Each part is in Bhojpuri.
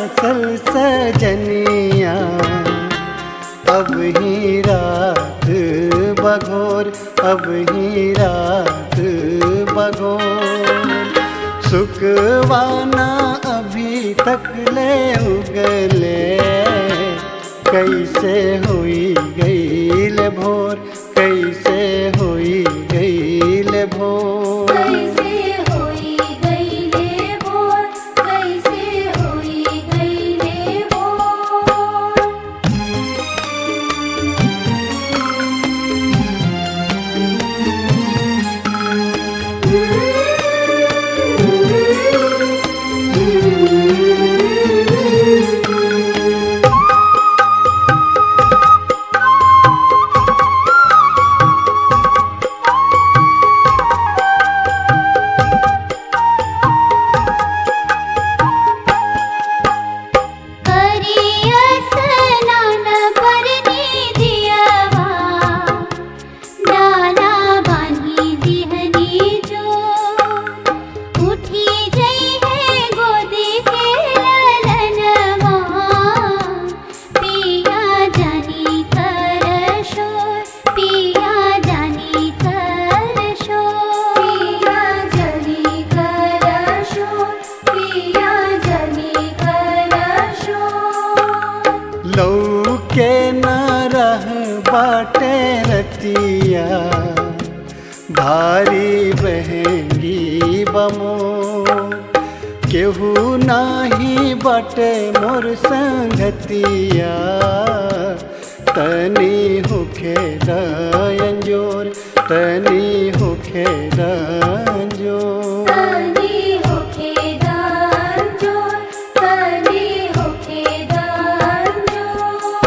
बसल सजनिया, अब ही रात बघोर, अब ही रात बघोर। सुकवाना अभी तक ले उगले, कैसे हुई गईल भोर, कैसे हुई गईल भोर। कैसे हुई गईले भोर, कैसे हुई गईले भोर। लौके न रह बाटे रतिया, भारी बहेंगी बमो। केहू नाही बटे मोर संगतिया, तनी होखे रंजोर, तनी होखे रंजोर। तनी होखे रंजोर, तनी होखे रंजोर।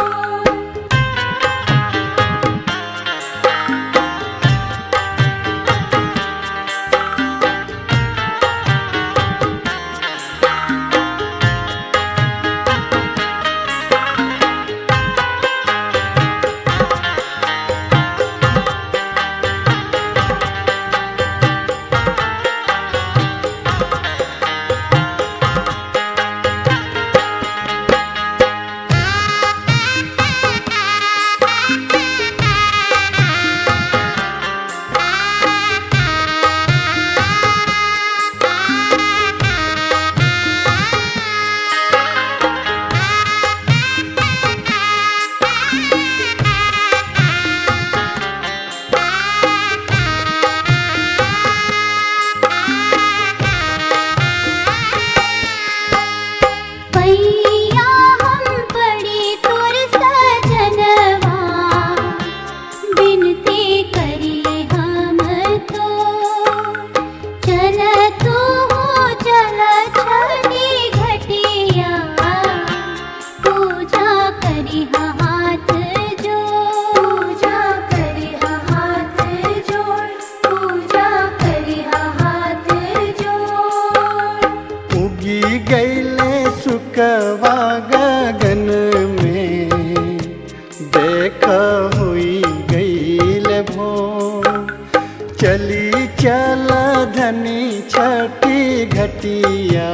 गईले सुकवा गगन में, देख हुई गईल भोर। चली चल धनी छठी घटिया,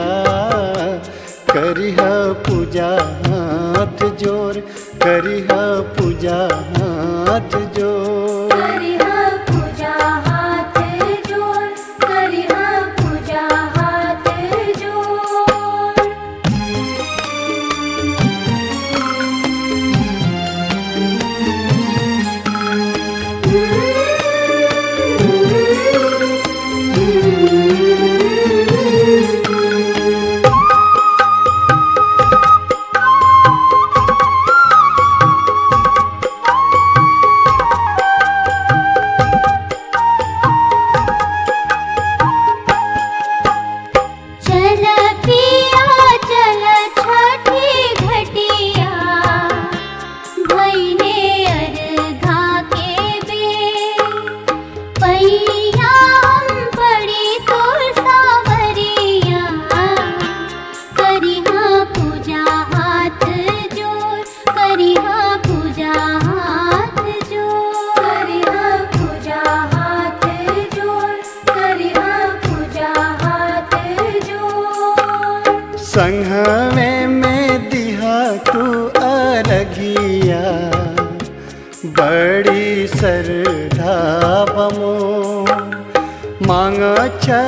करिह पूजा हाथ जोर, करिह पूजा हाथ जोर। करिह पूजा हाथ जोर, करिह पूजा हाथ जोर।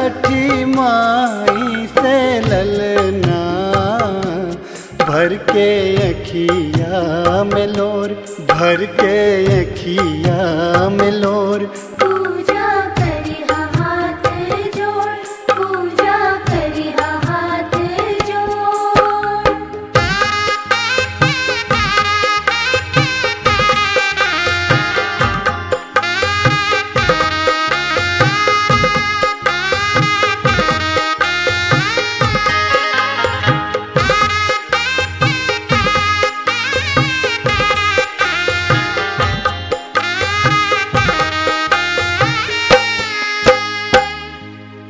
छठी माई से ललना, भर के अखिया में लोर, भर के अखिया में लोर,